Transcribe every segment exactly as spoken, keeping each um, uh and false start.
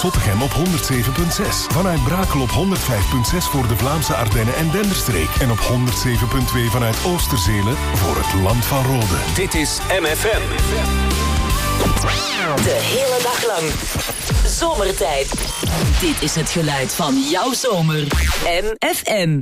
Zottegem op honderd zeven komma zes. Vanuit Brakel op honderd vijf komma zes voor de Vlaamse Ardennen en Denderstreek. En op honderd zeven komma twee vanuit Oosterzelen voor het Land van Rode. Dit is M F M. De hele dag lang. Zomertijd. Dit is het geluid van jouw zomer. M F M.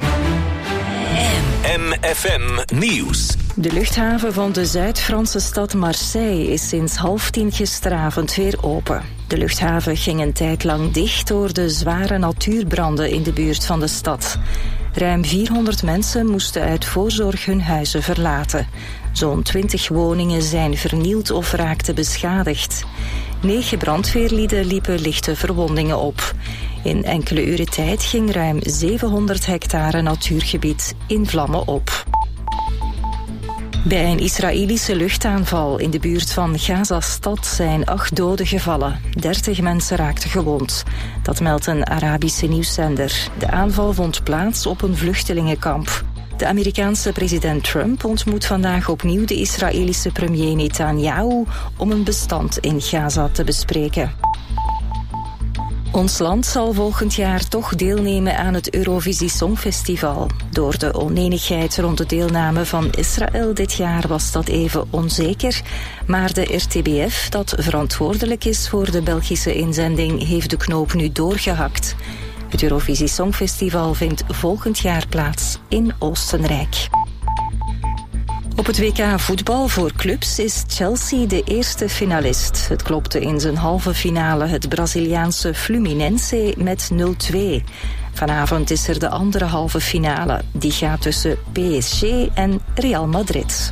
M F M Nieuws. De luchthaven van de Zuid-Franse stad Marseille is sinds half tien gisteravond weer open. De luchthaven ging een tijd lang dicht door de zware natuurbranden in de buurt van de stad. Ruim vierhonderd mensen moesten uit voorzorg hun huizen verlaten. Zo'n twintig woningen zijn vernield of raakten beschadigd. Negen brandweerlieden liepen lichte verwondingen op. In enkele uren tijd ging ruim zevenhonderd hectare natuurgebied in vlammen op. Bij een Israëlische luchtaanval in de buurt van Gaza-stad zijn acht doden gevallen. dertig mensen raakten gewond. Dat meldt een Arabische nieuwszender. De aanval vond plaats op een vluchtelingenkamp. De Amerikaanse president Trump ontmoet vandaag opnieuw de Israëlische premier Netanyahu om een bestand in Gaza te bespreken. Ons land zal volgend jaar toch deelnemen aan het Eurovisie Songfestival. Door de onenigheid rond de deelname van Israël dit jaar was dat even onzeker. Maar de R T B F, dat verantwoordelijk is voor de Belgische inzending, heeft de knoop nu doorgehakt. Het Eurovisie Songfestival vindt volgend jaar plaats in Oostenrijk. Op het W K voetbal voor clubs is Chelsea de eerste finalist. Het klopte in zijn halve finale het Braziliaanse Fluminense met nul twee. Vanavond is er de andere halve finale. Die gaat tussen P S G en Real Madrid.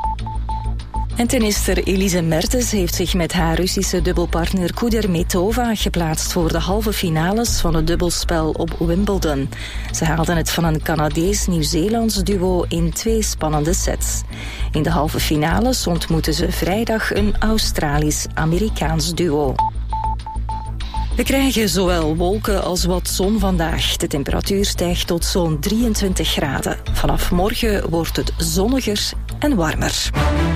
En tennister Elise Mertens heeft zich met haar Russische dubbelpartner Kudermetova geplaatst voor de halve finales van het dubbelspel op Wimbledon. Ze haalden het van een Canadees-Nieuw-Zeelands duo in twee spannende sets. In de halve finales ontmoeten ze vrijdag een Australisch-Amerikaans duo. We krijgen zowel wolken als wat zon vandaag. De temperatuur stijgt tot zo'n drieëntwintig graden. Vanaf morgen wordt het zonniger en warmer.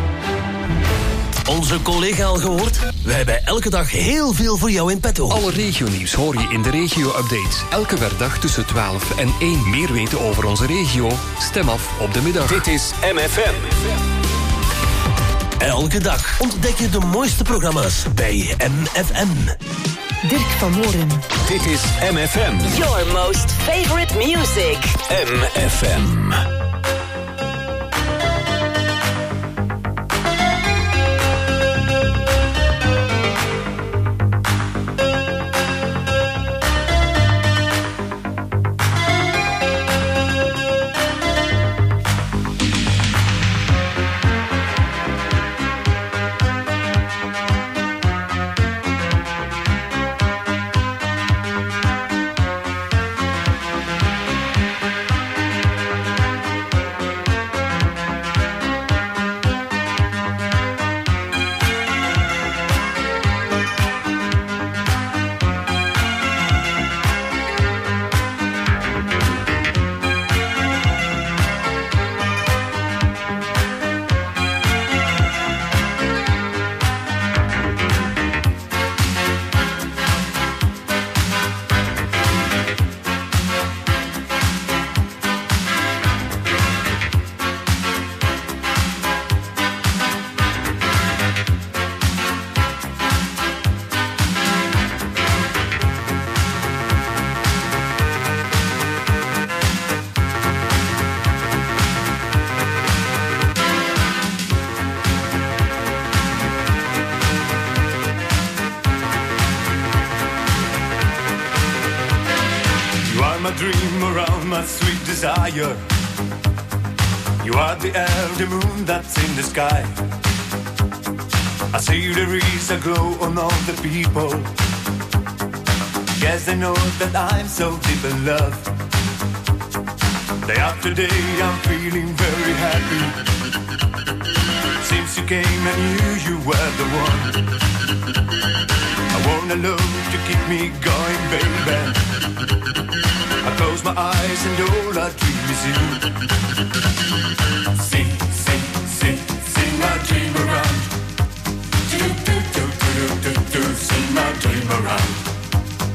Onze collega al gehoord? Wij hebben elke dag heel veel voor jou in petto. Alle regionieuws hoor je in de regio-update. Elke werkdag tussen twaalf en één. Meer weten over onze regio? Stem af op de middag. Dit is M F M. Elke dag ontdek je de mooiste programma's bij M F M. Dirk van Moren. Dit is M F M. Your most favorite music. M F M. Dream around my sweet desire. You are the air, the moon that's in the sky. I see there is a glow on all the people. Yes, I know that I'm so deep in love. Day after day I'm feeling very happy. Since you came I knew you were the one. I want a love to keep me going, baby. I close my eyes and all I dream is you. Sing, sing, sing, sing my dream around. Do, do, do, do, do, do, do, sing my dream around.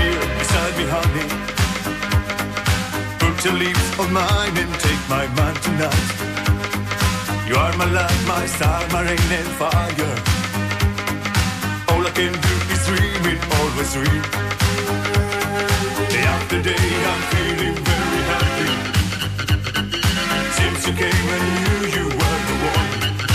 here beside me, honey. Put your lips on mine and take my man tonight. You are my light, my star, my rain and fire. All I can do is dream it, always dream. Day after day I'm feeling very happy. Since you came I knew you were the one.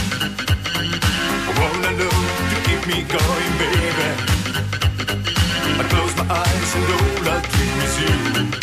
I wanna know to keep me going, baby. I close my eyes and all I dream is you.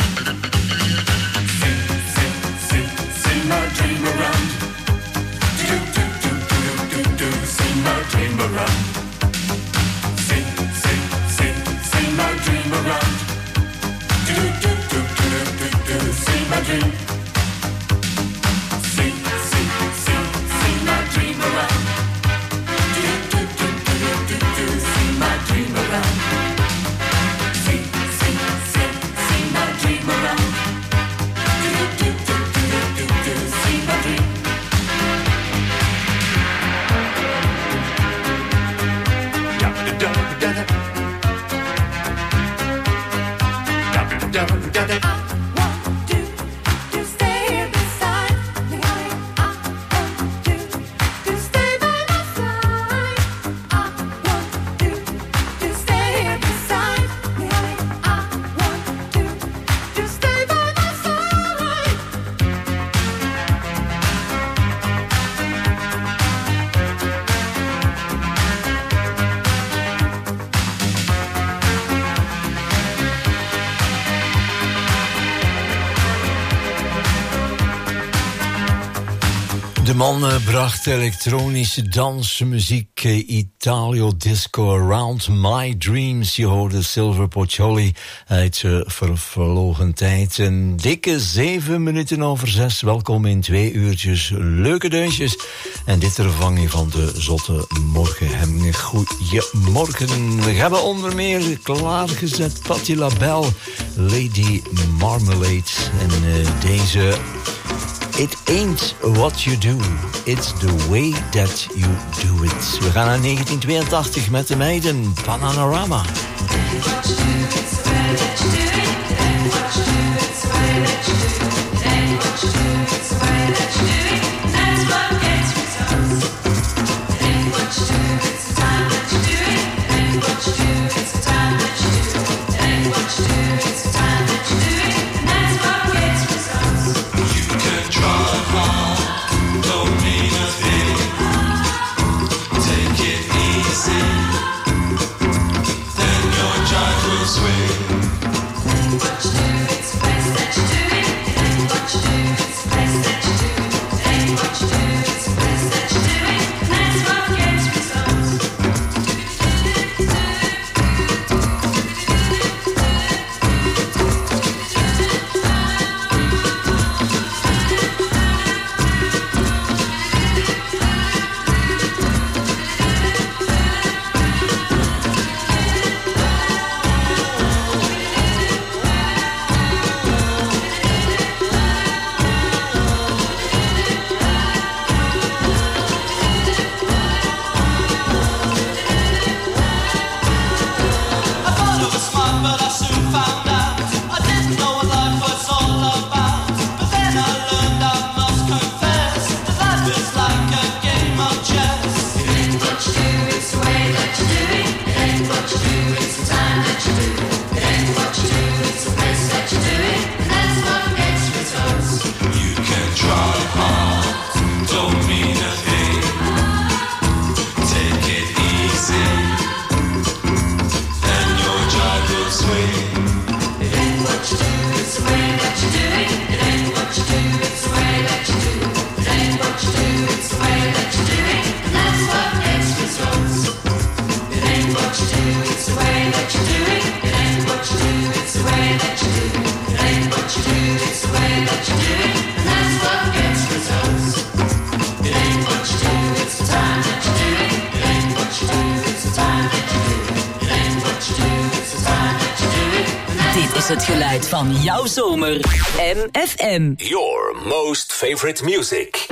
Sing, sing, sing, sing my dream around. Do, do, do, do, do, do, sing my dream around. Sing, sing, sing, sing my dream around. Do, do, do, do, do, do, do, sing my dream. Sing, sing, sing, sing my dream around. Do, do, do, do, do, do, sing my dream around. Sing, sing, sing, sing my dream around. Do, do, do, do, do, do, sing my dream. De man bracht elektronische dansmuziek, Italio disco around my dreams. Je hoorde Silver Poccioli uit uh, ver verlogen tijd. Een dikke zeven minuten over zes. Welkom in twee uurtjes leuke deuntjes. En dit ter vervanging van de zotte morgenhemming. Goedemorgen. We hebben onder meer klaargezet Patti LaBelle, Lady Marmalade. En uh, deze... It ain't what you do, it's the way that you do it. We gaan naar negentien tweeëntachtig met de meiden, Bananarama. Het geluid van jouw zomer. M F M. Your most favorite music.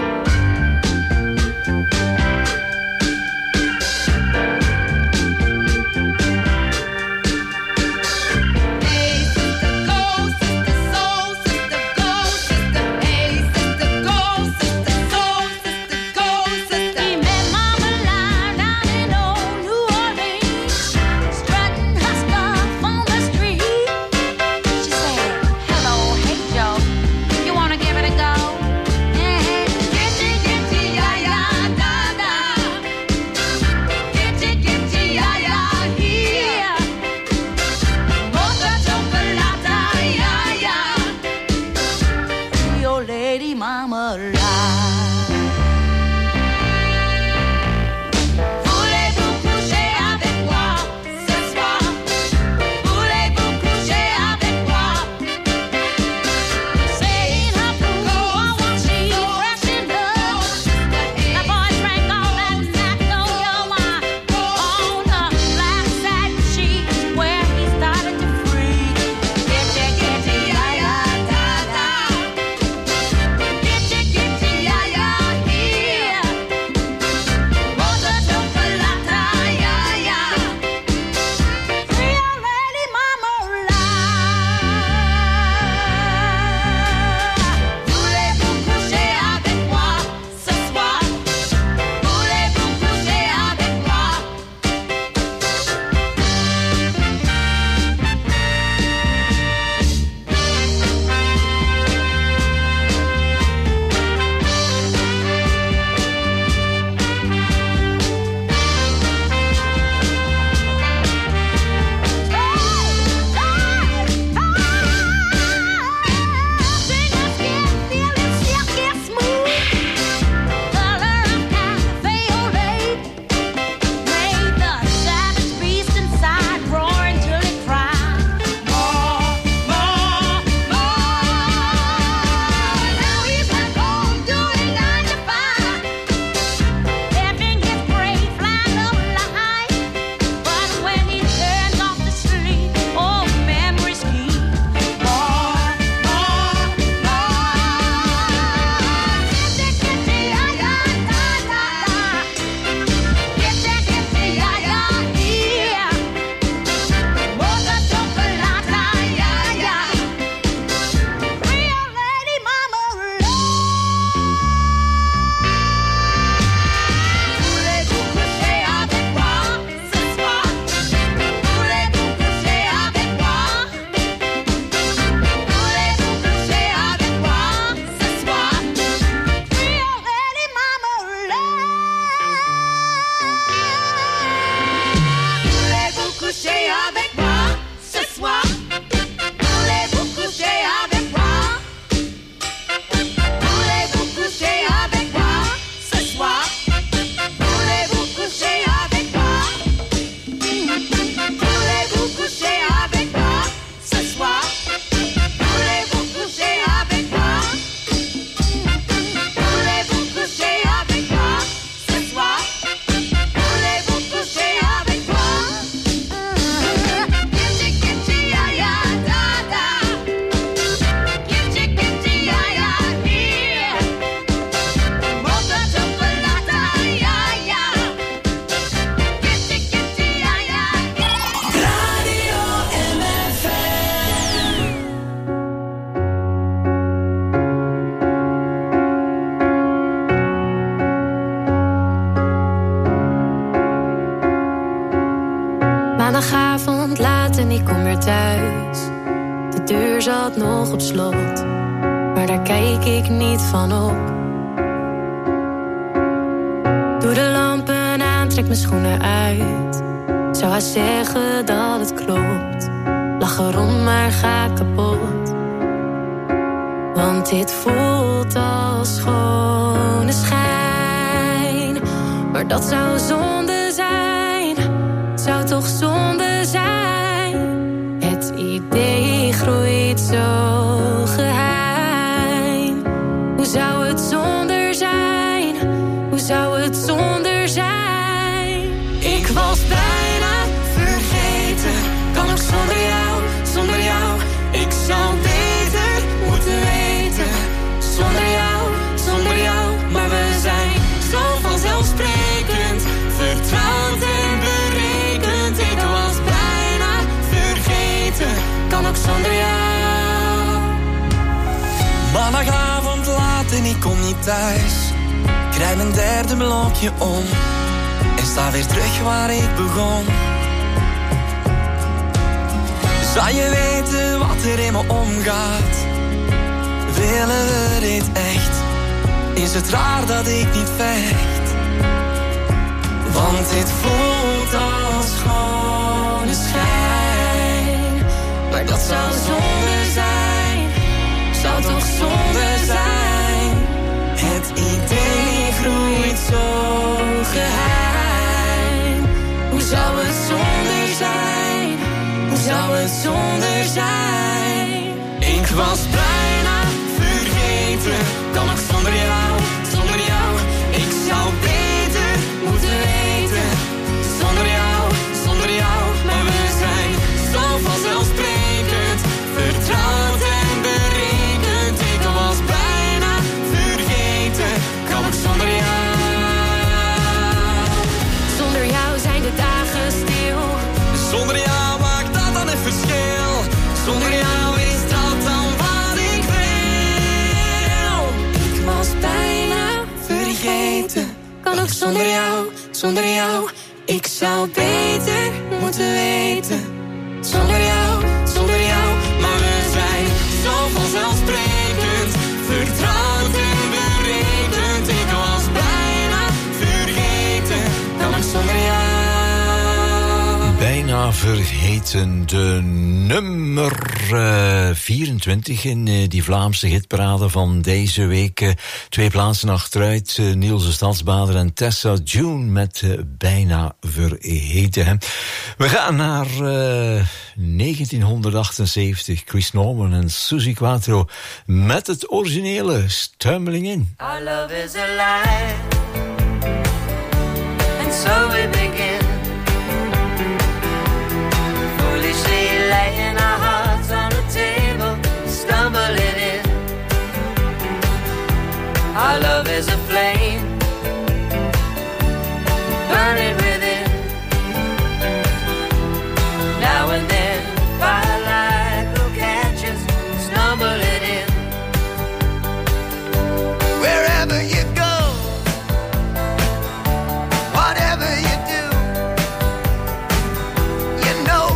weer thuis. De deur zat nog op slot, maar daar kijk ik niet van op. Doe de lampen aan, trek mijn schoenen uit. Zou hij zeggen dat het klopt? Lach erom, maar ga kapot. Want dit voelt als schone schijn. Maar dat zou zonde zijn. Zou toch zonde zijn. Het idee groeit zo geheim. Hoe zou het zonder zijn? Hoe zou het zonder zijn? Ik was bijna vergeten. Kan ook zonder jou, zonder jou. Ik zou beter moeten weten. Zonder jou, zonder jou. Maar we zijn zo vanzelfsprekend. Vertrouwd en berekend. Ik was bijna vergeten. Kan ook zonder jou. Maandagavond laat en ik kom niet thuis. Krijg mijn derde blokje om. En sta weer terug waar ik begon. Zou je weten wat er in me omgaat? Willen we dit echt? Is het raar dat ik niet vecht? Want dit voelt als schone schijn. Maar dat zou zonde zijn. Zou toch zonde zijn. Het idee groeit zo geheim. Hoe zou het zonder zijn? Hoe zou het zonder zijn? Ik was bijna vergeten. Kan ook zonder jou, zonder jou. Ik zou beter moeten weten. Zonder jou, zonder jou. Maar we zijn zo vanzelfsprekend. Vertrouwd en berekend. Ik was bijna vergeten. Kan ook zonder jou. Zonder jou zijn de dagen stil. Zonder jou maakt dat dan een verschil. Zonder jou is dat dan wat ik wil. Ik was bijna vergeten. Kan ook zonder jou, zonder jou. Ik zou beter moeten weten. Zonder jou, zonder jou. Maar we zijn zo vanzelfsprekend. Vertrouwd en berekend. Ik was bijna vergeten. Kan ook zonder jou. Bijna vergeten, de nummer uh, vierentwintig in uh, die Vlaamse hitparade van deze week. Uh, twee plaatsen achteruit, uh, Niels de Stadsbader en Tessa June met uh, Bijna vergeten. Hè. We gaan naar uh, negentienhonderdachtenzeventig, Chris Norman en Suzy Quatro met het originele Stumbling In. Our love is alive, and so we begin. Laying our hearts on the table, stumbling in. Our love is a flame, burning within. Now and then, firelight will catch us, stumbling in. Wherever you go, whatever you do, you know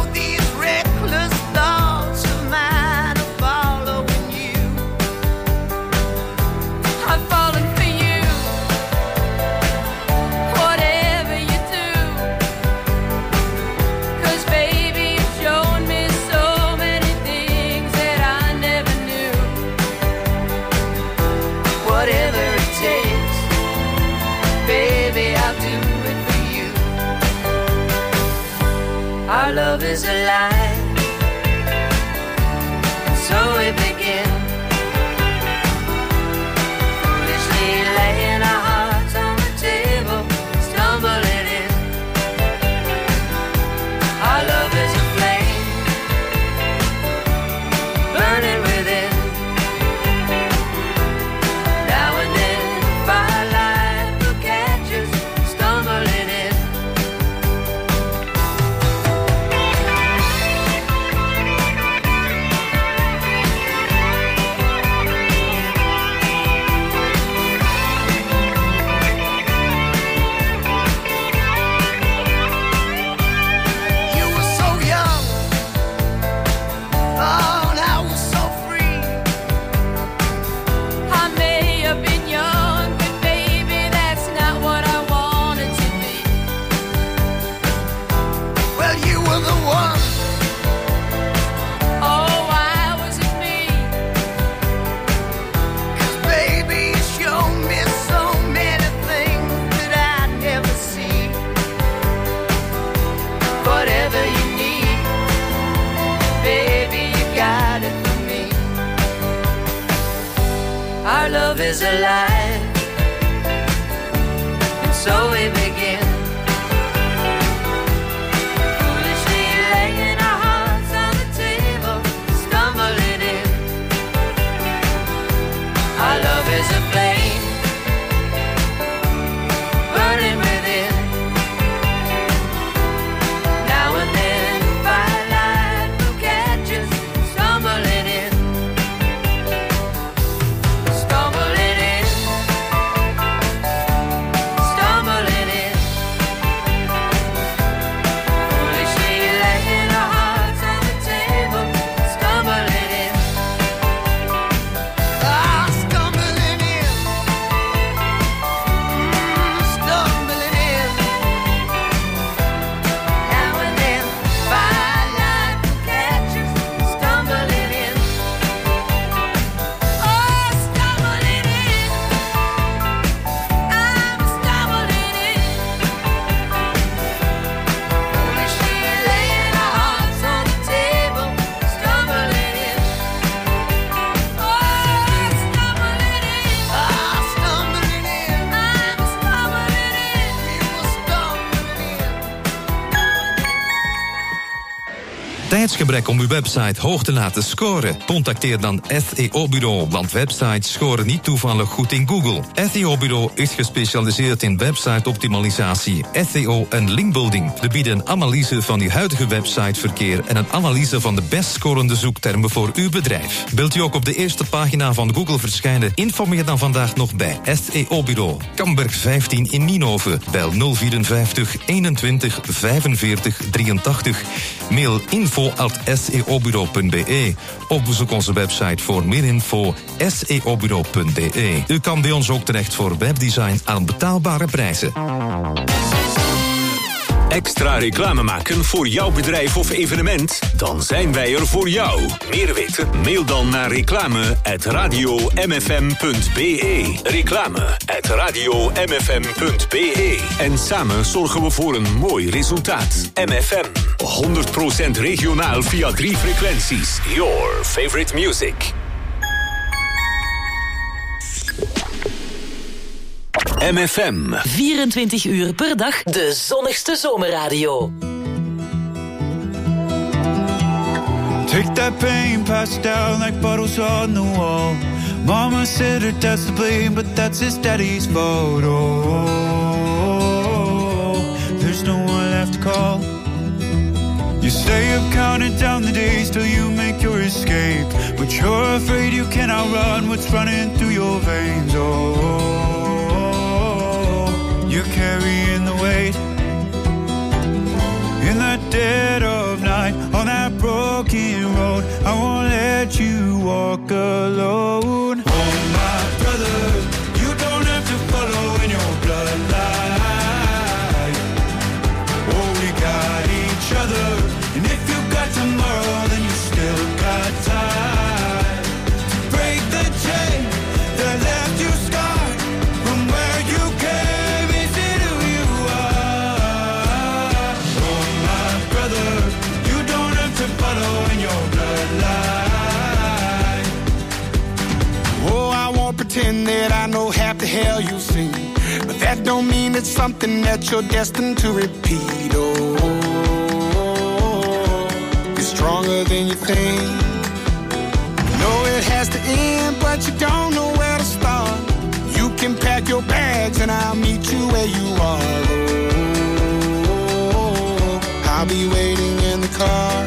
our love is alive, and so we begin. Foolishly laying our hearts on the table, stumbling in. Our love is a flame, burning within. Now and then, firelight will catch us, stumbling in. is alive. And so we begin. Foolishly laying our hearts on the table, stumbling in. Our love is a flame, burning within. Now and then, firelight will catch us, stumbling in. Stumbling in. Stumbling in. Foolishly laying our hearts on the table, stumbling in. Ah, stumbling in. Mm, stumbling in. Now and then, firelight will catch us, stumbling in. Oh, stumbling in. I'm stumbling in. Foolishly laying our hearts on the table, stumbling in. Oh, stumbling in. Ah, stumbling in. I'm stumbling in. We were stumbling in. Tijdsgebrek om uw website hoog te laten scoren? Contacteer dan S E O-bureau, want websites scoren niet toevallig goed in Google. S E O-bureau is gespecialiseerd in website-optimalisatie, S E O en linkbuilding. We bieden een analyse van uw huidige websiteverkeer en een analyse van de best scorende zoektermen voor uw bedrijf. Wilt u ook op de eerste pagina van Google verschijnen? Informeer dan vandaag nog bij S E O-bureau. Kamberg vijftien in Nienhoven. Bel nul vierenvijftig eenentwintig vijfenveertig drieëntachtig. Mail info at s e o bureau punt b e. Of bezoek onze website voor meer info s e o bureau punt b e. U kan bij ons ook terecht voor webdesign aan betaalbare prijzen. Extra reclame maken voor jouw bedrijf of evenement? Dan zijn wij er voor jou. Meer weten? Mail dan naar reclame at radio m f m punt b e. Reclame at radio m f m punt b e. En samen zorgen we voor een mooi resultaat. M F M, honderd procent regionaal via drie frequenties. Your favorite music. M F M. vierentwintig uur per dag, de zonnigste zomerradio. Take that pain, pass it down like bottles on the wall. Mama said her dad's to blame, but that's his daddy's fault. Oh, there's no one left to call. You stay up counting down the days till you make your escape, but you're afraid you cannot run what's running through your veins. Oh, you're carrying the weight in the dead of night on that broken road. I won't let you walk alone. Oh, my brother, you don't have to follow in your bloodline. Oh, we got each other, and if you got tomorrow, then you still got time to break the chain that left you scarred from where you came. Is it who you are? Oh, my brother, you don't have to follow in your bloodline. Oh, I won't pretend that I know half the hell you've seen, but that don't mean it's something that you're destined to repeat. Oh, you're stronger than you think. You know it has to end, but you don't know where to start. You can pack your bags and I'll meet you where you are. Oh, I'll be waiting in the car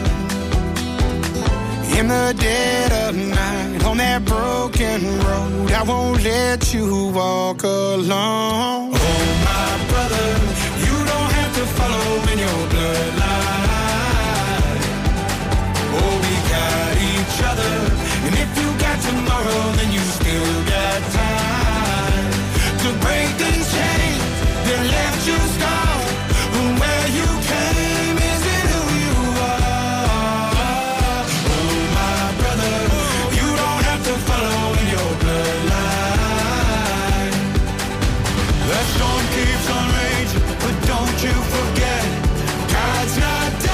in the dead of night on that broken road. I won't let you walk alone. Oh, my brother, you don't have to follow in your bloodline. Oh, we got each other, and if you got tomorrow, then you still got time to break these chains that left you scarred from where you came. Is it who you are? Oh, my brother, you don't have to follow in your bloodline. The storm keeps on raging, but don't you forget, God's not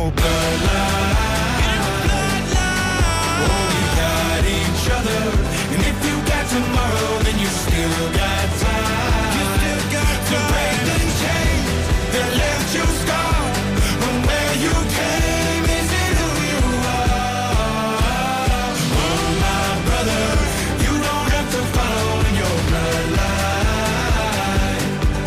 your bloodline. Oh, we got each other, and if you got tomorrow, then you still got time. You still got time to break the chains that left you scarred from where you came. Is it who you are? Oh, my brother, you don't have to follow in your bloodline.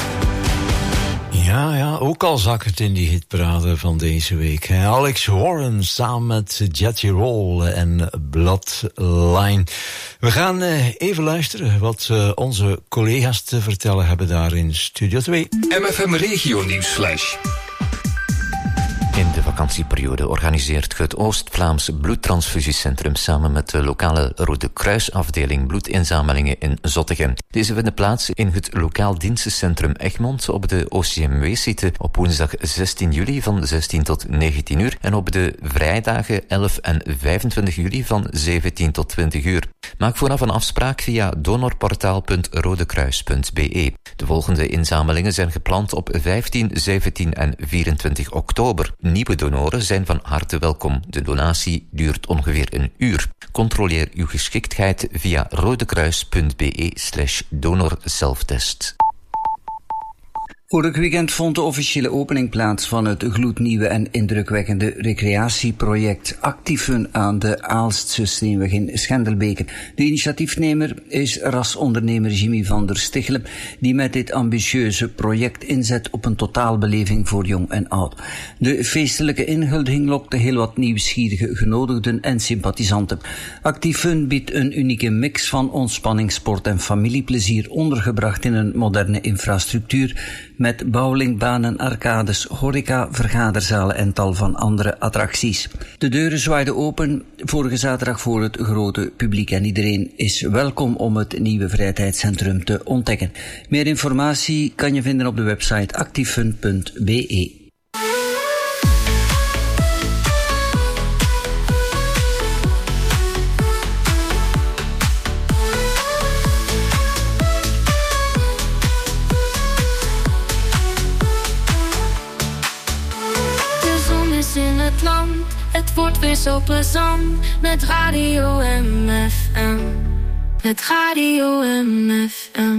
Ja, ja, ook al zakkert in die hitparade van deze week. Alex Warren samen met Jetty Roll en Bloodline. We gaan even luisteren wat onze collega's te vertellen hebben daar in Studio twee. M F M Regio Nieuwsflash. In de vakantieperiode organiseert het Oost-Vlaams Bloedtransfusiecentrum samen met de lokale Rode Kruisafdeling bloedinzamelingen in Zottegem. Deze vinden plaats in het lokaal dienstencentrum Egmond op de O C M W-site op woensdag zestien juli van zestien tot negentien uur en op de vrijdagen elf en vijfentwintig juli van zeventien tot twintig uur. Maak vooraf een afspraak via donorportaal punt rodekruis punt b e. De volgende inzamelingen zijn gepland op vijftien, zeventien en vierentwintig oktober. Nieuwe donoren zijn van harte welkom. De donatie duurt ongeveer een uur. Controleer uw geschiktheid via rodekruis punt b e slash donorselftest. Vorig weekend vond de officiële opening plaats van het gloednieuwe en indrukwekkende recreatieproject Actifun aan de Aalstse Steenweg in Schendelbeke. De initiatiefnemer is rasondernemer Jimmy van der Stichelen, die met dit ambitieuze project inzet op een totaalbeleving voor jong en oud. De feestelijke inhuldiging lokte heel wat nieuwsgierige genodigden en sympathisanten. Actifun biedt een unieke mix van ontspanning, sport en familieplezier ondergebracht in een moderne infrastructuur met bowlingbanen, arcades, horeca, vergaderzalen en tal van andere attracties. De deuren zwaaiden open vorige zaterdag voor het grote publiek en iedereen is welkom om het nieuwe vrijheidscentrum te ontdekken. Meer informatie kan je vinden op de website actifun punt b e. Het wordt weer zo plezant met Radio M F M. Met Radio M F M.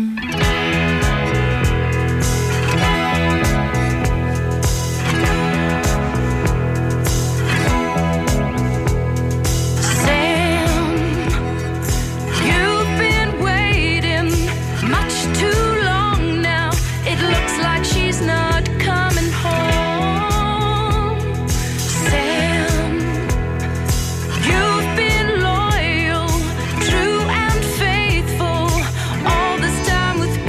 With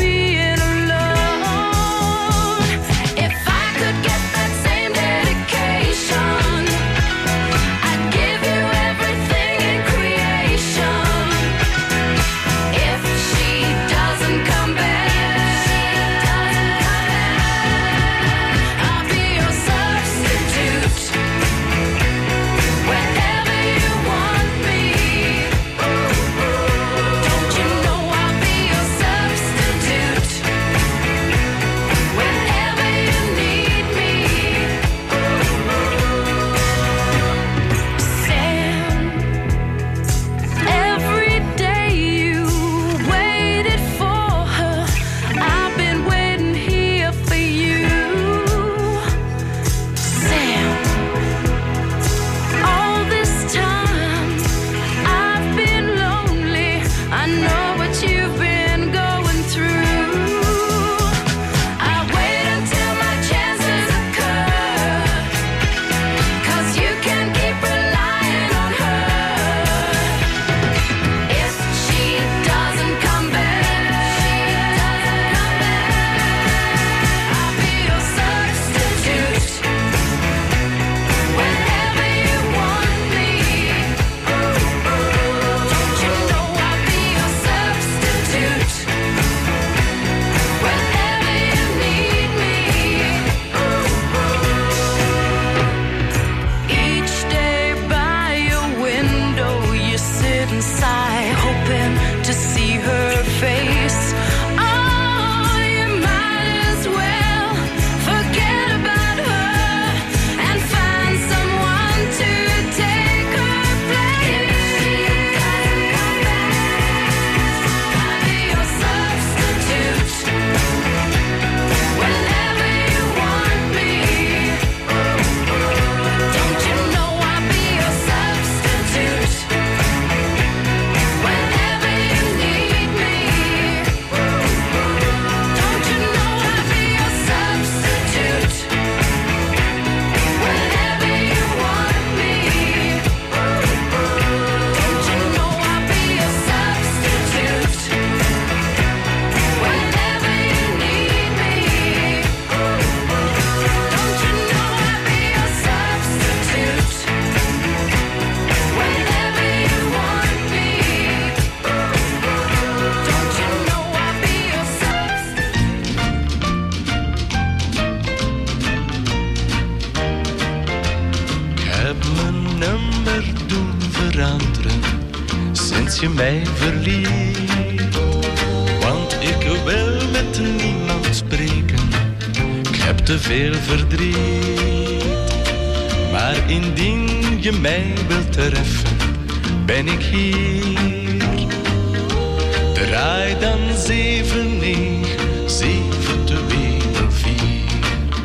als je mij verliet. Want ik wil met niemand spreken, ik heb te veel verdriet. Maar indien je mij wilt treffen, ben ik hier. Draai dan zeven negen zeven twee nul vier.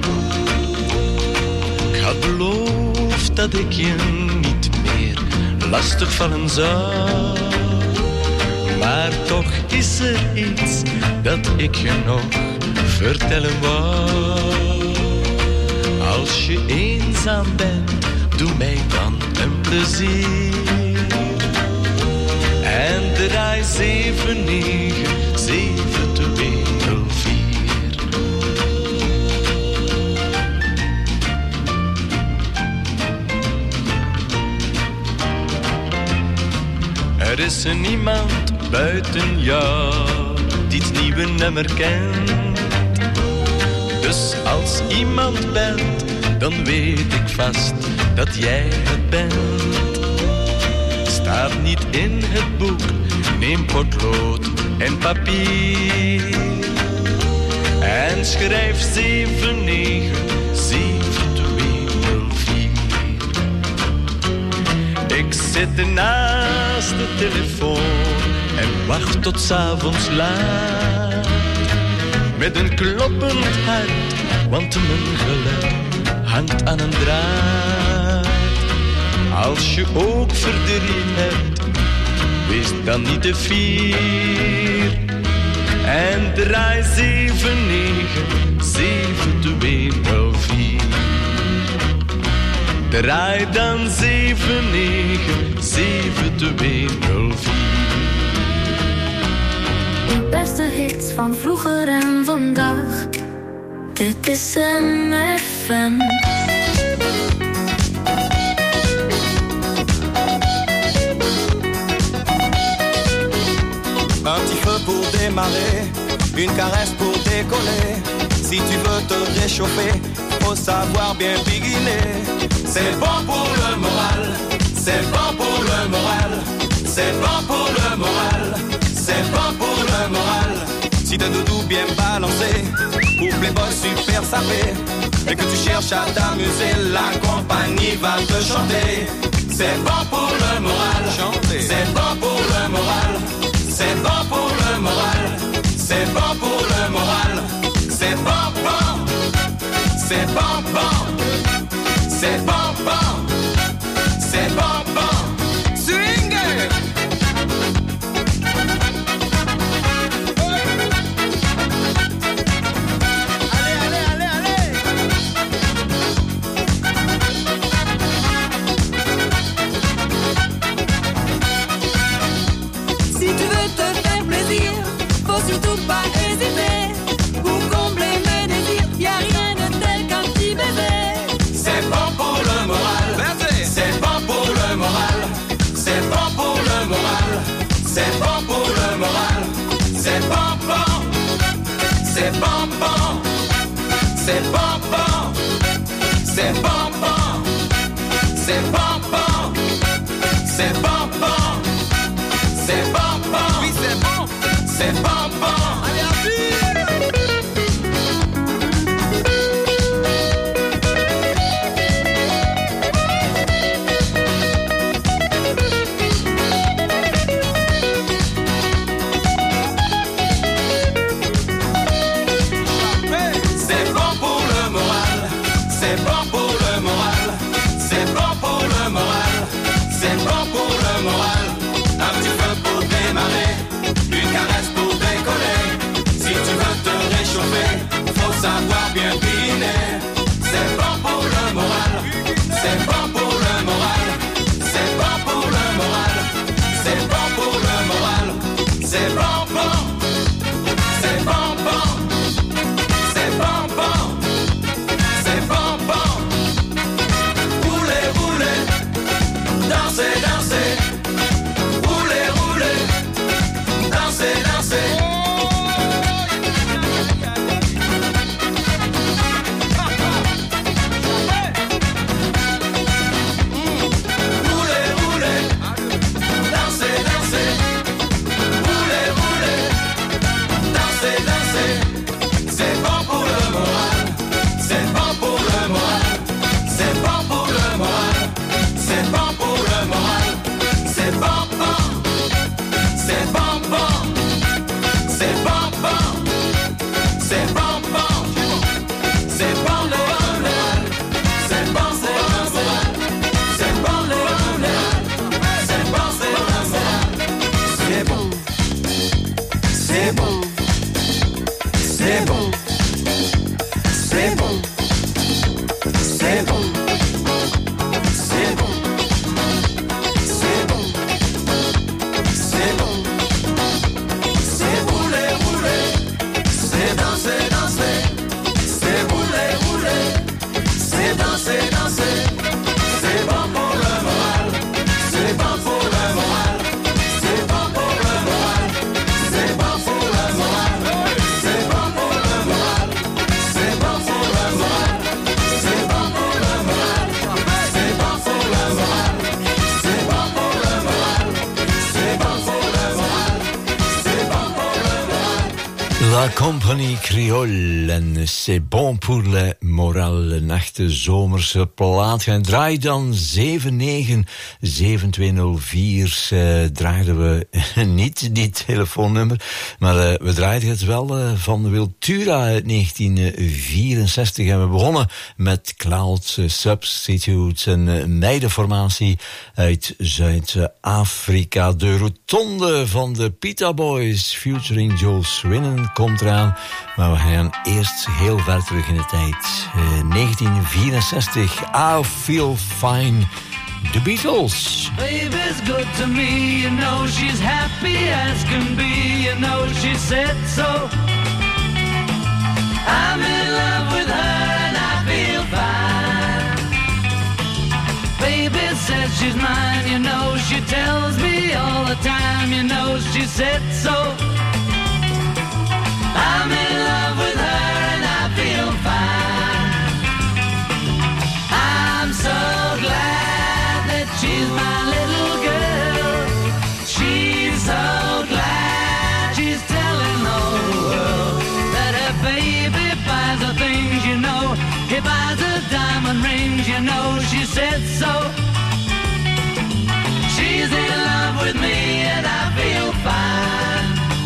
Ik had beloofd dat ik je niet meer lastig vallen zou. Maar toch is er iets dat ik je nog vertellen wou. Als je eenzaam bent, doe mij dan een plezier. En draai zeven negen zeven twee nul vier. Er is er niemand buiten jou die het nieuwe nummer kent. Dus als iemand belt, dan weet ik vast dat jij het bent. Staat niet in het boek, neem potlood en papier. En schrijf zeven negen zeven twee nul vier. Ik zit naast de telefoon en wacht tot 's avonds laat. Met een kloppend hart, want mijn geluk hangt aan een draad. Als je ook verdriet hebt, wees dan niet te fier. En draai zeven negen zeven twee nul vier. Draai dan zeven negen zeven twee nul vier. De beste hits van vroeger en vandaag. Dit is M F M. Un petit feu pour démarrer, une caresse pour décoller. Si tu veux te réchauffer, faut savoir bien biguiner. C'est bon pour le moral, c'est bon pour le moral, c'est bon pour le moral, c'est bon pour le moral. Si t'as doudou bien balancé, ou playboy super sapé, et que tu cherches à t'amuser, la compagnie va te chanter. C'est bon pour le moral, c'est bon pour le moral. C'est bon pour le moral, c'est bon pour le moral, c'est bon bon, c'est bon bon, c'est bon bon, c'est bon bon. Swing it. Allez, allez, allez, allez. Si tu veux te faire plaisir, faut surtout pas hésiter. Pour combler mes désirs, y'a rien de tel qu'un petit bébé. C'est bon pour le moral, c'est bon pour le moral, c'est bon pour le moral, c'est bon pour le moral, c'est bon bon, c'est bon bon, c'est bon bon, c'est bon bon, c'est bon bon, c'est bon bon. C'est bon, bon. Oui, c'est bon. C'est bon, bon. Allez, à C'est bon pour le moral. C'est bon pour le moral. C'est bon pour le moral. C'est bon pour le moral. Un petit feu pour démarrer, une caresse pour décoller. c'est bon, c'est bon, c'est bon, c'est bon, c'est bon, c'est bon, c'est bon, c'est rouler, rouler, c'est danser, danser, c'est rouler, rouler, c'est danser, danser, c'est bon pour le moral, c'est bon pour le moral, c'est bon pour le moral, c'est bon pour le moral, c'est bon pour le moral, c'est bon pour le moral, c'est bon pour le moral, c'est bon pour le moral, c'est bon pour le moral, c'est bon pour le moral, c'est bon pour le moral. La Compagnie Creole en C'est bon pour le moral. Een echte zomerse plaat. En draai dan zeven negen zeven twee nul vier. Uh, draaiden we niet die telefoonnummer, maar uh, we draaiden het wel uh, van Wiltura uit negentien vierenzestig. En we begonnen met Cloud Substitutes, een uh, meidenformatie uit Zuid-Afrika. De rotonde van de Pita Boys featuring Joel Swinnen komt eraan. Maar we gaan eerst heel ver terug in de tijd. Uh, negentien vierenzestig, I Feel Fine, The Beatles. Baby's good to me, you know she's happy as can be, you know she said so. I'm in love with her and I feel fine. Baby says she's mine, you know she tells me all the time, you know she said so. I'm in love with her and I feel fine. I'm so glad that she's my little girl. She's so glad she's telling all the world that her baby buys the things, you know. He buys her diamond rings, you know she said so. She's in love with me and I feel fine.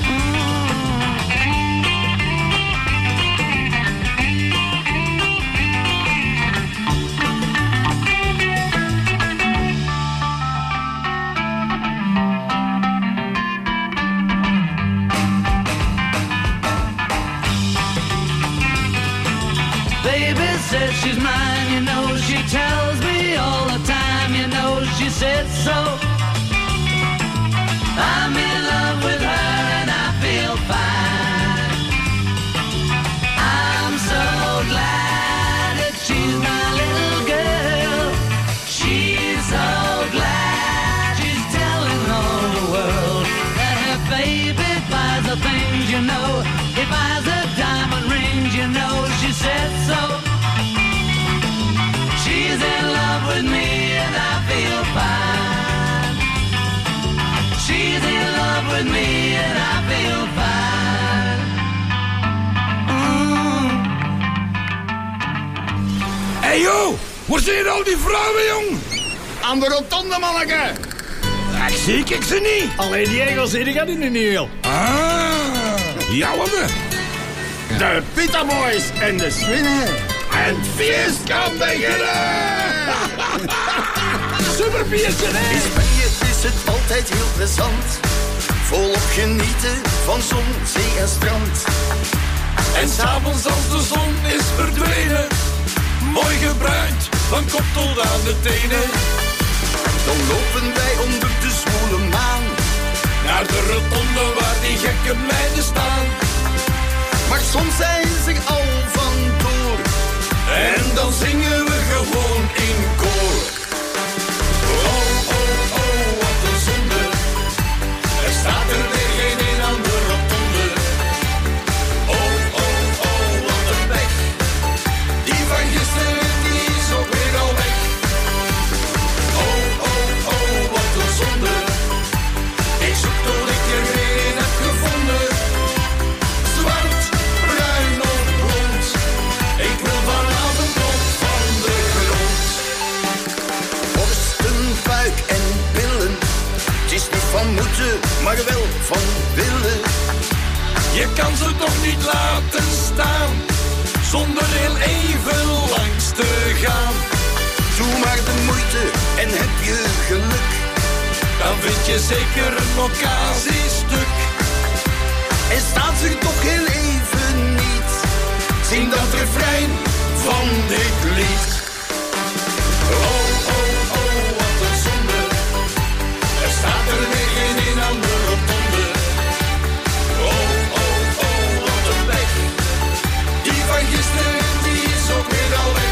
Says she's mine, you know she tells me all the time, you know she said so. I'm in love with her and I feel fine. I'm so glad that she's my little girl. She's so glad she's telling all the world that her baby buys the things, you know. He buys her diamond rings, you know she said so. She's in love with me and I feel fine. She's in love with me and I feel fine. Mm. Hey yo, waar zijn al die vrouwen, jong? Aan de rotonde, manneke. Ik zie ik ze niet. Alleen die Engels zie ik in de nieuw. Ah, jouwe. De Pita Boys en de Swinnen. En het feest kan beginnen! Super biertje, hè? In Spanje is het altijd heel plezant. Volop genieten van zon, zee en strand. En s'avonds als de zon is verdwenen, mooi gebruind van kop tot aan de tenen. Dan lopen wij onder de zwoele maan naar de rotonde waar die gekke meiden staan. Maar soms zijn ze al vandoor. En dan zingen we gewoon in koor. Oh, oh, oh, wat een zonde. Er staat er weer geen een aan de rotonde. Oh, oh, oh, wat een pech. Die van gisteren, die is ook weer al weg. Oh, oh, oh, wat een zonde. Ik zoek tot ik er weer een heb gevonden. Zwart, bruin of blond. Ik wil vanavond op van de grond. Borsten, buik en billen. Het is niet van moeten, maar wel van willen. Je kan ze toch niet laten staan, zonder heel even langs te gaan. Doe maar de moeite en heb je geluk. Dan vind je zeker een occasiestuk. En sta refrein van dit lied. Oh, oh, oh, wat een zonde. Er staat er weer geen een aan de rotonde. Oh, oh, oh, wat een weg. Die van gisteren, die is ook weer al weg.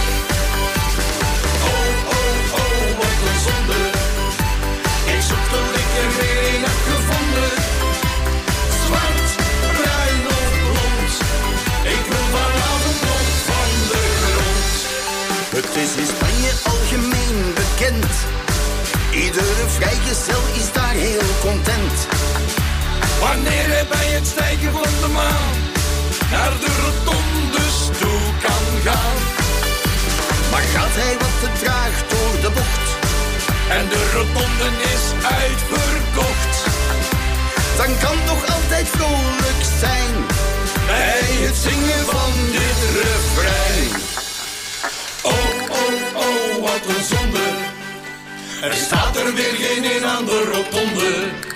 Oh, oh, oh, wat een zonde. Ik zoek tot ik er weer een heb gevonden. Zwart, bruin of blond. Ik wil vanavond nog van de grond. Het is in Spanje algemeen bekend. Iedere vrijgezel is daar heel content. Wanneer hij bij het stijgen van de maan naar de rotondes toe kan gaan. Maar gaat hij wat te traag door de bocht en de rotonde is uitverkocht, dan kan toch altijd vrolijk zijn bij het zingen van dit refrein. Oh, oh, oh, wat een zonde. Er staat er weer geen een aan de rotonde.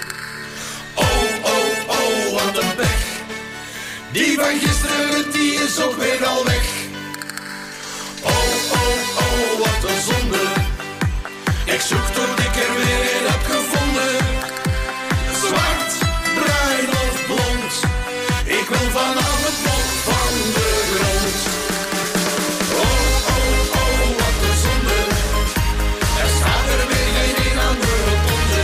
Oh, oh, oh, wat een pech. Die van gisteren, die is ook weer al weg. Oh, oh, oh, wat een zonde. Ik zoek tot ik er weer een heb gevonden. Zwart, bruin of blond. Ik wil vanavond nog van de grond. Oh, oh, oh, wat een zonde. Er staat er weer geen een aan de rotonde.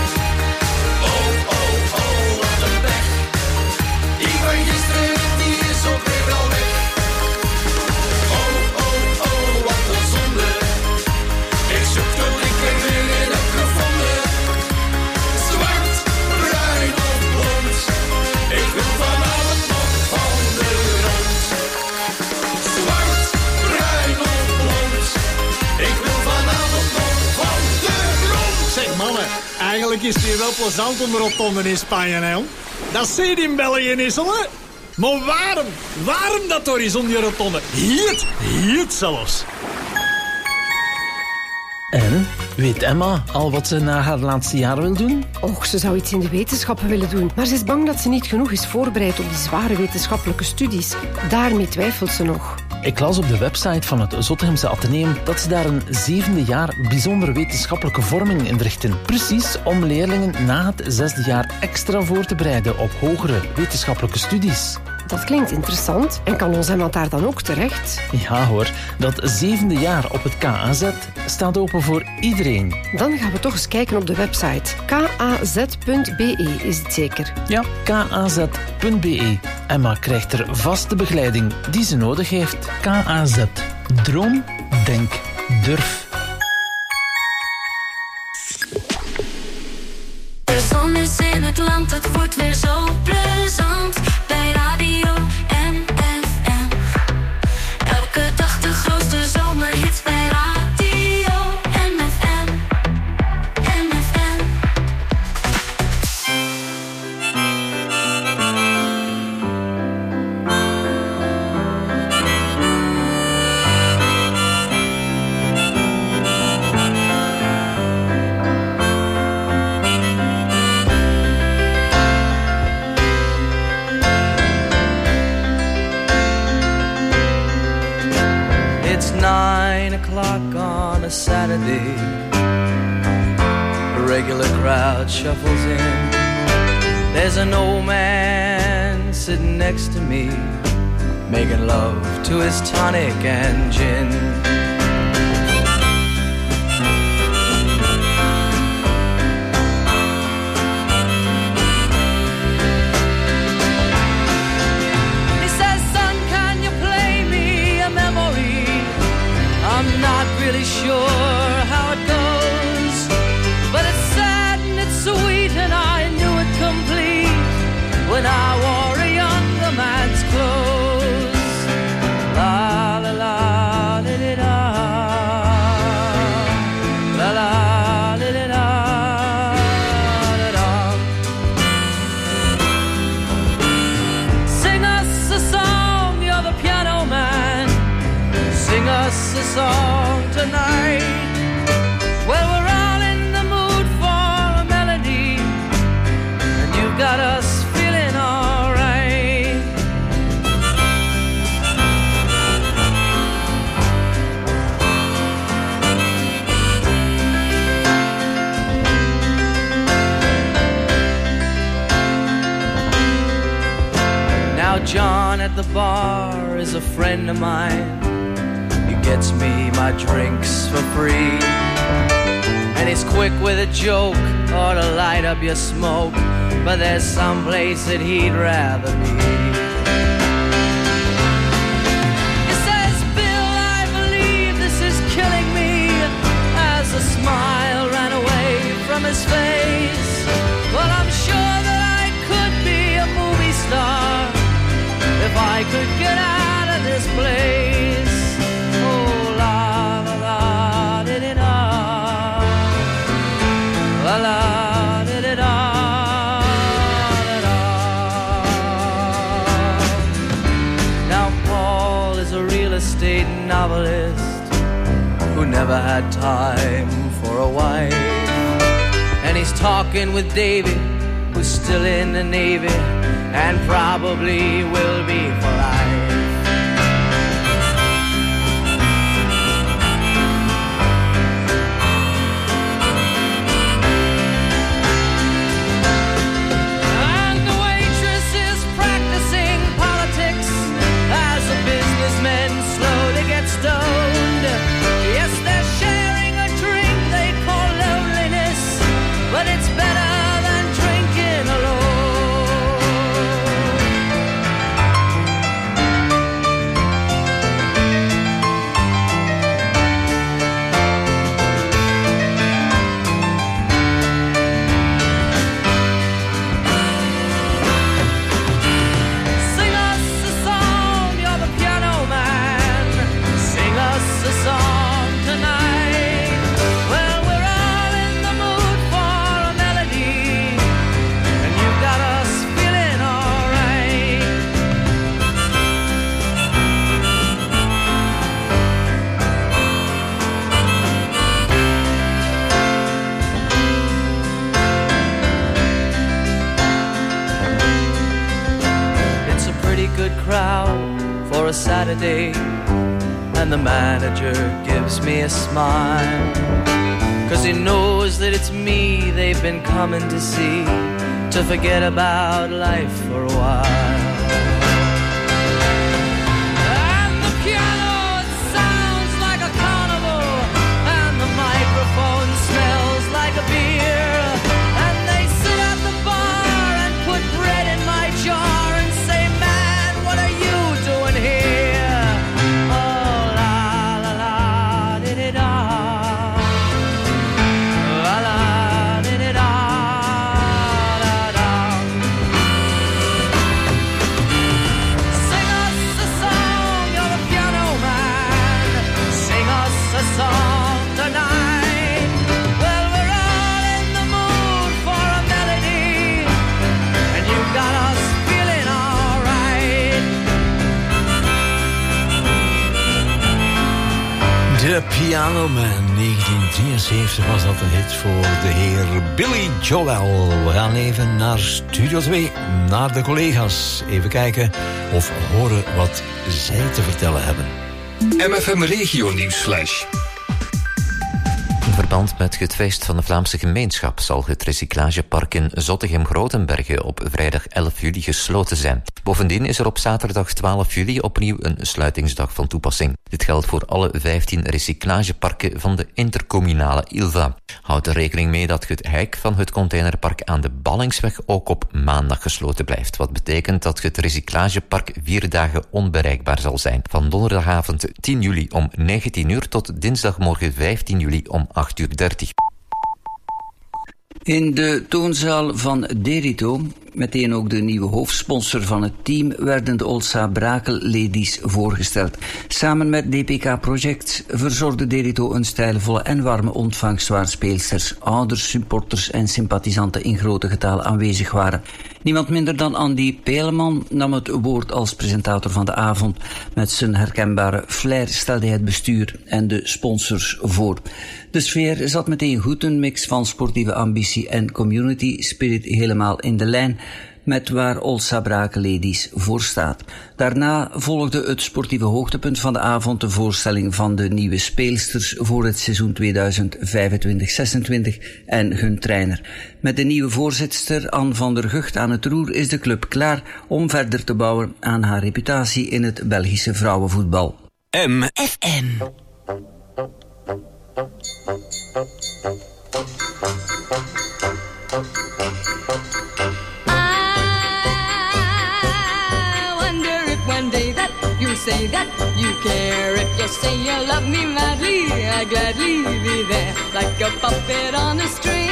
Oh, oh, oh, wat een pech. Die van gisteren, die is ook weer al weg. Oh, oh, oh, wat een zonde. Ik zoek tot ik er weer een heb gevonden. Zwart, bruin of blond. Ik wil vanavond nog van de grond. Zwart, bruin of blond. Ik wil vanavond nog van de grond. Zeg mannen, eigenlijk is het hier wel plezant om rotonde in Spanje, hè? Dat zit in België niet zo, hè? Maar waarom? Waarom dat door is om die rotonde? Hier, hier zelfs. En, weet Emma al wat ze na haar laatste jaar wil doen? Och, ze zou iets in de wetenschappen willen doen. Maar ze is bang dat ze niet genoeg is voorbereid op die zware wetenschappelijke studies. Daarmee twijfelt ze nog. Ik las op de website van het Zottegemse Atheneum dat ze daar een zevende jaar bijzondere wetenschappelijke vorming inrichten. Precies om leerlingen na het zesde jaar extra voor te bereiden op hogere wetenschappelijke studies. Dat klinkt interessant. En kan ons Emma daar dan ook terecht? Ja hoor, dat zevende jaar op het K A Z staat open voor iedereen. Dan gaan we toch eens kijken op de website. k a z punt b e is het zeker? Ja, k a z punt b e. Emma krijgt er vaste begeleiding die ze nodig heeft. K A Z. Droom, denk, durf. De zon is in het land, het wordt weer zo plezant. Bij Radio M F M. Elke dag de grootste zomerhits bij Radio M F M. M F M. Nine o'clock on a Saturday. A regular crowd shuffles in. There's an old man sitting next to me, making love to his tonic and gin. He says, son, can you play me a memory? I'm not really sure how it goes, but it's sad and it's sweet and I knew it complete when I wore a younger man's clothes. La la la li li da, la la li li da, da da. Sing us a song, you're the piano man. Sing us a song tonight. Well, we're all in the mood for a melody, and you've got us feeling alright. Now John at the bar is a friend of mine. He gets me my drinks for free, and he's quick with a joke or to light up your smoke, but there's some place that he'd rather be. He says, Bill, I believe this is killing me, as a smile ran away from his face. But I'm sure that I could be a movie star if I could get out of this place. Oh, la la la, did it all. La la, did it all. Now Paul is a real estate novelist who never had time for a wife, and he's talking with David, who's still in the Navy and probably will be for life. And the waitress is practicing politics as the businessmen slowly get stoned. Yes, they're sharing a drink they call loneliness, but it's better than drinking alone. Sing us a song, you're the piano man. Sing us a song tonight. Well, we're all in the mood for a melody, and you've got us feeling alright. It's a pretty good crowd for a Saturday, and the manager gives me a smile, 'cause he knows that it's me they've been coming to see, to forget about life for a while. And the piano, it sounds like a carnival, and the microphone smells like a beer, and they sit at the bar and put bread in my jar and say, man, what are you doing here? Oh, la la la, did it all. La la, did it all. La da. Sing us a song, you're the piano man. Sing us a song tonight. Well, we're all in the mood for a melody, and you've got us feeling alright. The Piano Man, negentien drieënzeventig was dat een hit voor de heer Billy Joel. We gaan even naar Studio twee, naar de collega's. Even kijken of horen wat zij te vertellen hebben. M F M Regio Nieuwsflash. In verband met het feest van de Vlaamse gemeenschap zal het recyclagepark in Zottegem-Grotenbergen op vrijdag elf juli gesloten zijn. Bovendien is er op zaterdag twaalf juli opnieuw een sluitingsdag van toepassing. Dit geldt voor alle vijftien recyclageparken van de intercommunale I L V A. Houd er rekening mee dat het hek van het containerpark aan de Ballingsweg ook op maandag gesloten blijft. Wat betekent dat het recyclagepark vier dagen onbereikbaar zal zijn. Van donderdagavond tien juli om negentien uur tot dinsdagmorgen vijftien juli om acht uur dertig. In de toonzaal van Derito, meteen ook de nieuwe hoofdsponsor van het team, werden de Olsa Brakel Ladies voorgesteld. Samen met D P K Projects verzorgde Derito een stijlvolle en warme ontvangst waar speelsters, ouders, supporters en sympathisanten in grote getal aanwezig waren. Niemand minder dan Andy Peleman nam het woord als presentator van de avond. Met zijn herkenbare flair stelde hij het bestuur en de sponsors voor. De sfeer zat meteen goed, een mix van sportieve ambitie en community spirit helemaal in de lijn. met waar Olsa Braken Ladies voor staat. Daarna volgde het sportieve hoogtepunt van de avond, de voorstelling van de nieuwe speelsters voor het seizoen tweeduizend vijfentwintig zesentwintig en hun trainer. Met de nieuwe voorzitster Anne van der Gucht aan het roer is de club klaar om verder te bouwen aan haar reputatie in het Belgische vrouwenvoetbal. M F M. Say that you care. If you say you love me madly, I gladly be there like a puppet on a string.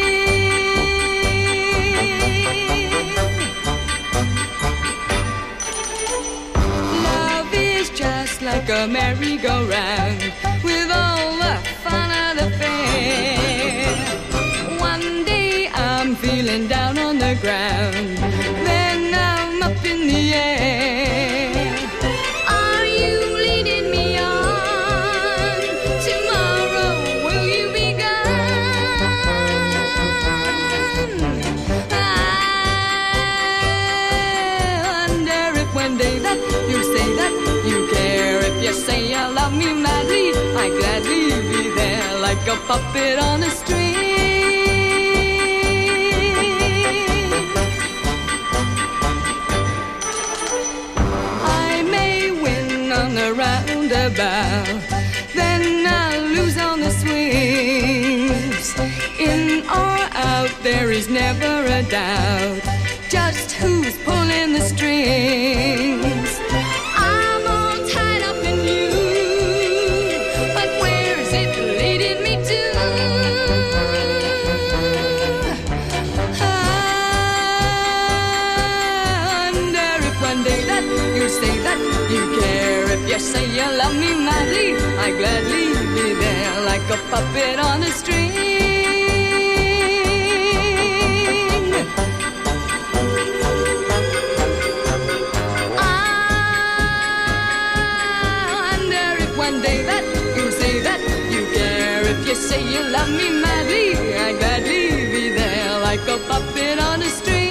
Love is just like a merry-go-round with all the fun of the fair. One day I'm feeling down on the ground, then I'm up in the air. You say you love me madly, I gladly be there like a puppet on a string. I may win on the roundabout, then I'll lose on the swings. In or out, there is never a doubt just who's pulling the strings. You say you love me madly, I gladly be there like a puppet on a string. I wonder if one day that you say that you care. If you say you love me madly, I gladly be there like a puppet on a string.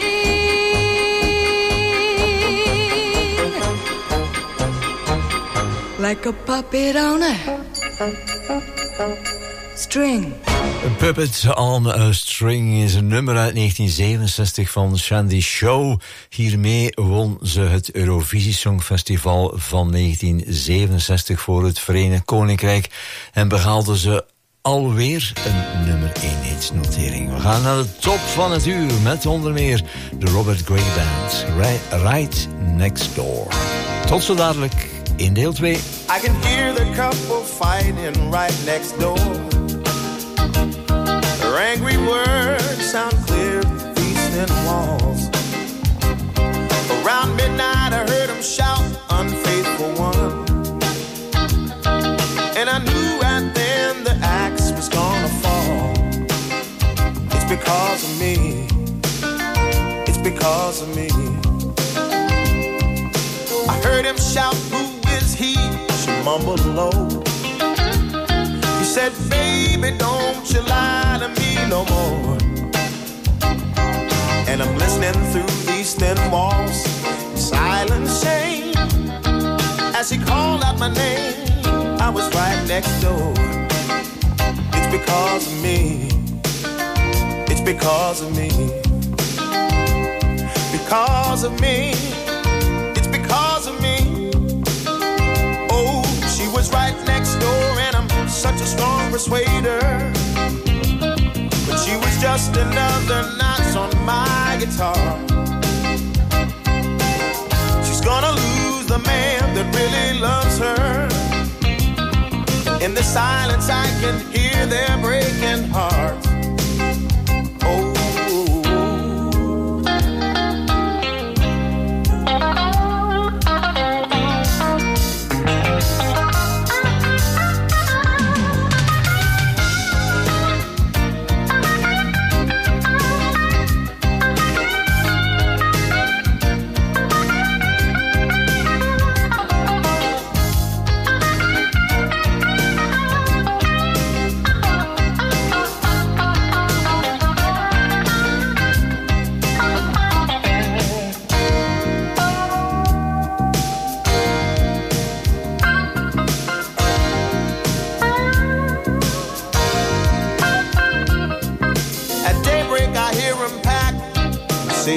Like a puppet on a string. A Puppet on a String is een nummer uit negentien zevenenzestig van Shandy Show. Hiermee won ze het Eurovisie Songfestival van negentien zevenenzestig voor het Verenigd Koninkrijk en behaalde ze alweer een nummer één hitsnotering. We gaan naar de top van het uur met onder meer de Robert Gray Band, Right, right Next Door. Tot zo dadelijk in deel twee. I can hear the couple fighting right next door. Their angry words sound clear through these thin walls. Around midnight I heard them shout, unfaithful one. And I knew right then the axe was gonna fall. It's because of me. It's because of me. I heard him shout, who is he? She mumbled low. He said, baby, don't you lie to me no more. And I'm listening through these thin walls, silent shame. As he called out my name, I was right next door. It's because of me. It's because of me. Because of me. Because of me. Oh, she was right next door and I'm such a strong persuader. But she was just another notch on my guitar. She's gonna lose the man that really loves her. In the silence I can hear their breaking hearts. Oh,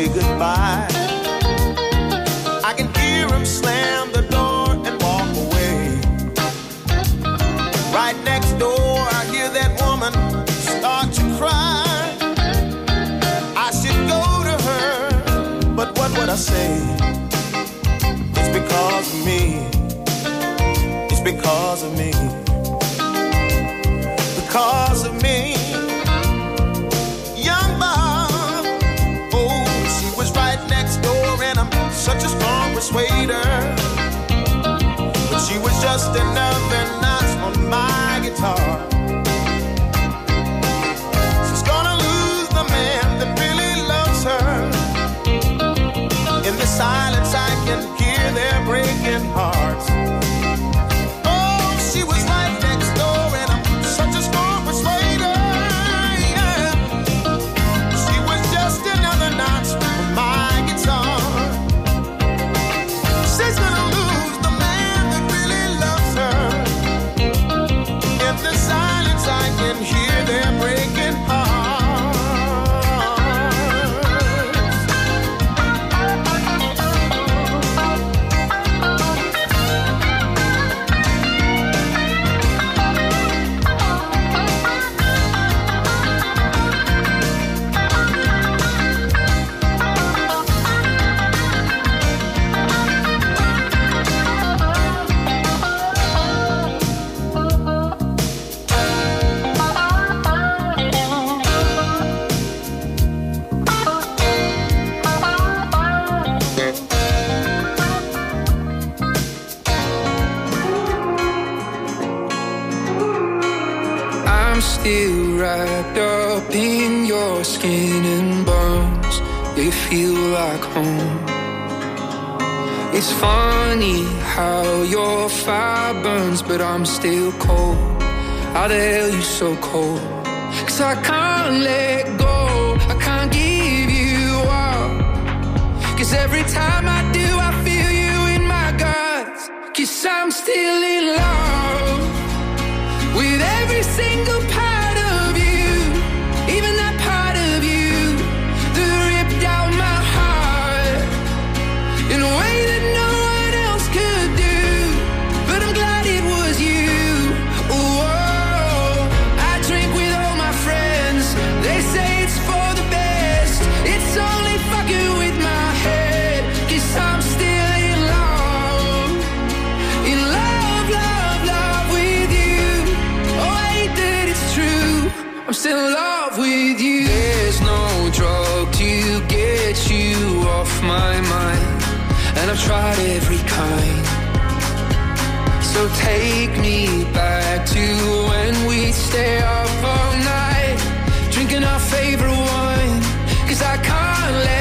say goodbye. I can hear him slam the door and walk away. Right next door, I hear that woman start to cry. I should go to her, but what would I say? It's because of me. It's because of me. Because of me. Young Bob, oh, she was right next door, and I'm such a strong persuader. But she was just another notch on my guitar. She's gonna lose the man that really loves her. In the silence I can hear their breaking hearts. Oh, she was right next door, and I'm such a strong persuader. Yeah. She was just another notch on my guitar. She's gonna lose the man that really loves her. In the silence I can hear their breaking hearts. I'm still wrapped up in your skin and bones. They feel like home. It's funny how your fire burns, but I'm still cold. How the hell you so cold? Cause I can't let go, I can't give you up. Cause every time I do, I feel you in my guts. Cause I'm still in love with every single part of you, even that part of you that ripped out my heart in a way that no one else could do. But I'm glad it was you. Whoa, I drink with all my friends. They say it's for the best. It's only fucking with my head. Cause I'm still in love, in love, love, love with you. Oh, I hate that it's true, I'm still in love with you. There's no drug to get you off my mind, and I've tried every kind. So take me back to when we'd stay up all night, drinking our favorite wine. Cause I can't let